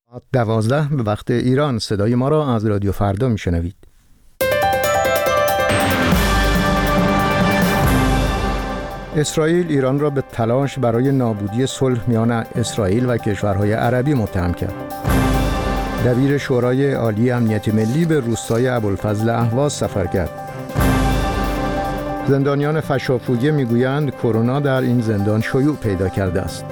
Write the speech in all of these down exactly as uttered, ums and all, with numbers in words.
دوازده به وقت ایران. صدای ما را از رادیو فردا میشنوید. اسرائیل ایران را به تلاش برای نابودی صلح میان اسرائیل و کشورهای عربی متهم کرد. دبیر شورای عالی امنیت ملی به روستای ابوالفضل اهواز سفر کرد. زندانیان فشافویه میگویند کرونا در این زندان شیوع پیدا کرده است.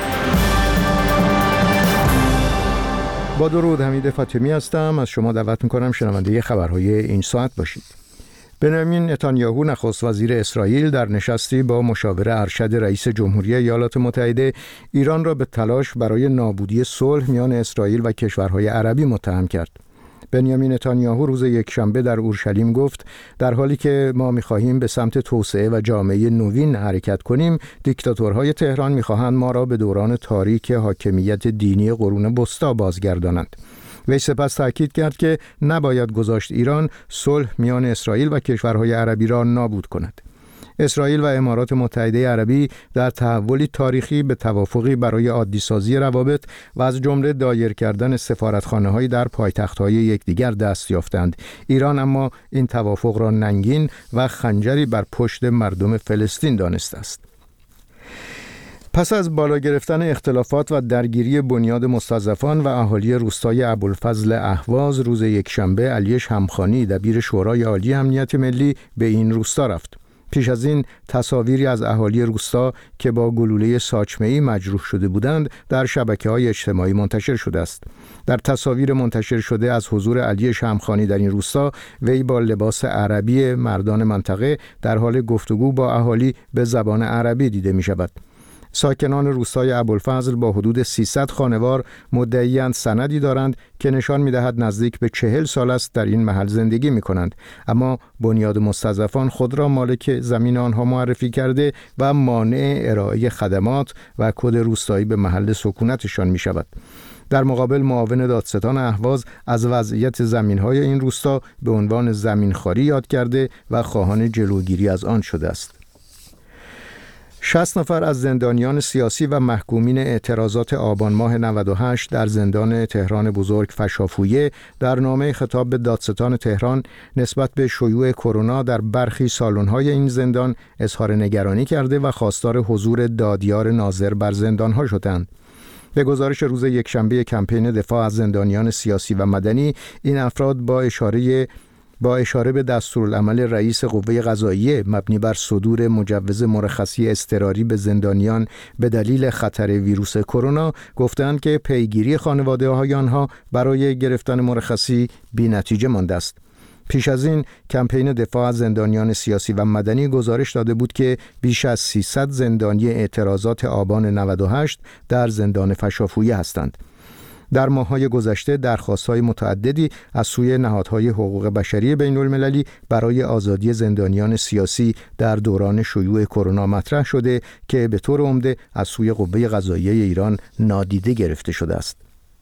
با درود، حمید فاطمی هستم. از شما دعوت میکنم شنونده خبرهای این ساعت باشید. بنیامین نتانیاهو نخست وزیر اسرائیل در نشستی با مشاور ارشد رئیس جمهوری ایالات متحده ایران را به تلاش برای نابودی صلح میان اسرائیل و کشورهای عربی متهم کرد. بنیامین نتانیاهو روز یکشنبه در اورشلیم گفت در حالی که ما می‌خواهیم به سمت توسعه و جامعه نوین حرکت کنیم، دیکتاتورهای تهران می‌خواهند ما را به دوران تاریک حاکمیت دینی قرون وسطی بازگردانند. وی سپس تاکید کرد که نباید گذاشت ایران صلح میان اسرائیل و کشورهای عربی را نابود کند. اسرائیل و امارات متحده عربی در تحولی تاریخی به توافقی برای عادی‌سازی روابط و از جمله دایر کردن سفارتخانه‌هایی در پایتخت‌های یکدیگر دست یافتند. ایران اما این توافق را ننگین و خنجری بر پشت مردم فلسطین دانسته است. پس از بالا گرفتن اختلافات و درگیری بنیاد مستضعفان و اهالی روستای ابوالفضل اهواز، روز یکشنبه علی شمخانی دبیر شورای عالی امنیت ملی به این روستا رفت. پیش از این تصاویری از اهالی روستا که با گلوله ساچمه‌ای مجروح شده بودند در شبکه‌های اجتماعی منتشر شده است. در تصاویر منتشر شده از حضور علی شمخانی در این روستا، وی با لباس عربی مردان منطقه در حال گفتگو با اهالی به زبان عربی دیده می‌شود. ساکنان روستای ابوالفضل با حدود سیصد خانوار مدعی‌اند سندی دارند که نشان می‌دهد نزدیک به چهل سال است در این محل زندگی می‌کنند، اما بنیاد مستضعفان خود را مالک زمین آنها معرفی کرده و مانع ارائه خدمات و کد روستایی به محل سکونتشان می‌شود. در مقابل معاون دادستان اهواز از وضعیت زمین‌های این روستا به عنوان زمینخواری یاد کرده و خواهان جلوگیری از آن شده است. شصت نفر از زندانیان سیاسی و محکومین اعتراضات آبان ماه نود و هشت در زندان تهران بزرگ فشافویه در نامه خطاب به دادستان تهران نسبت به شیوع کرونا در برخی سالن‌های این زندان اظهار نگرانی کرده و خواستار حضور دادیار ناظر بر زندان‌ها شدند. به گزارش روز یکشنبه کمپین دفاع از زندانیان سیاسی و مدنی، این افراد با اشاره با اشاره به دستورالعمل رئیس قوه قضاییه مبنی بر صدور مجوز مرخصی اضطراری به زندانیان به دلیل خطر ویروس کرونا گفتند که پیگیری خانواده‌های آنها برای گرفتن مرخصی بی‌نتیجه مانده است. پیش از این کمپین دفاع از زندانیان سیاسی و مدنی گزارش داده بود که بیش از سیصد زندانی اعتراضات آبان نود و هشت در زندان فشافویه هستند. در ماه‌های گذشته درخواست‌های متعددی از سوی نهادهای حقوق بشری بین‌المللی برای آزادی زندانیان سیاسی در دوران شیوع کرونا مطرح شده که به طور عمده از سوی قوه قضاییه ایران نادیده گرفته شده است.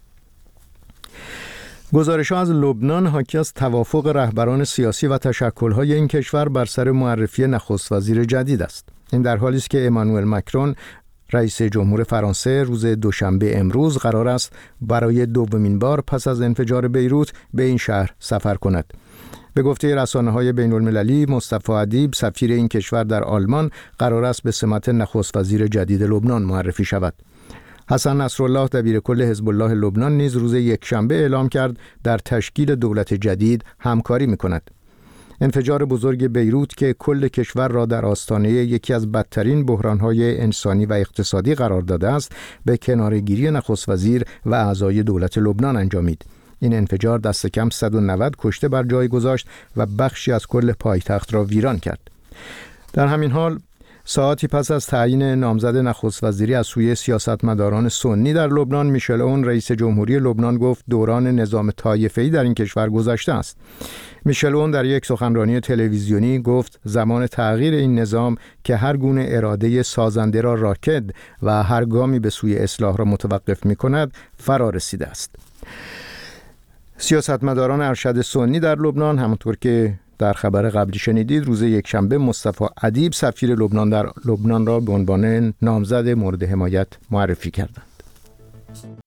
گزارش‌ها از لبنان حاکی از توافق رهبران سیاسی و تشکل‌های این کشور بر سر معرفی نخست وزیر جدید است. این در حالی است که امانوئل مکرون رئیس جمهور فرانسه روز دوشنبه امروز قرار است برای دومین بار پس از انفجار بیروت به این شهر سفر کند. به گفته رسانه‌های بین‌المللی، مصطفی ادیب سفیر این کشور در آلمان قرار است به سمت نخست وزیر جدید لبنان معرفی شود. حسن نصرالله دبیرکل حزب الله لبنان نیز روز یکشنبه اعلام کرد در تشکیل دولت جدید همکاری می‌کند. انفجار بزرگ بیروت که کل کشور را در آستانه یکی از بدترین بحران‌های انسانی و اقتصادی قرار داده است، به کناره‌گیری نخست وزیر و اعضای دولت لبنان انجامید. این انفجار دست کم صد و نود کشته بر جای گذاشت و بخشی از کل پایتخت را ویران کرد. در همین حال ساعتی پس از تعیین نامزد نخست وزیری از سوی سیاستمداران سنی در لبنان، میشل اون رئیس جمهوری لبنان گفت دوران نظام طایفه‌ای در این کشور گذشته است. میشل اون در یک سخنرانی تلویزیونی گفت زمان تغییر این نظام که هر گونه اراده سازنده را راکد و هر گامی به سوی اصلاح را متوقف می‌کند فرا رسیده است. سیاستمداران ارشد سنی در لبنان، همونطور که در خبر قبلی شنیدید، روز یکشنبه مصطفی ادیب سفیر لبنان در لبنان را به عنوان نامزد مورد حمایت معرفی کردند.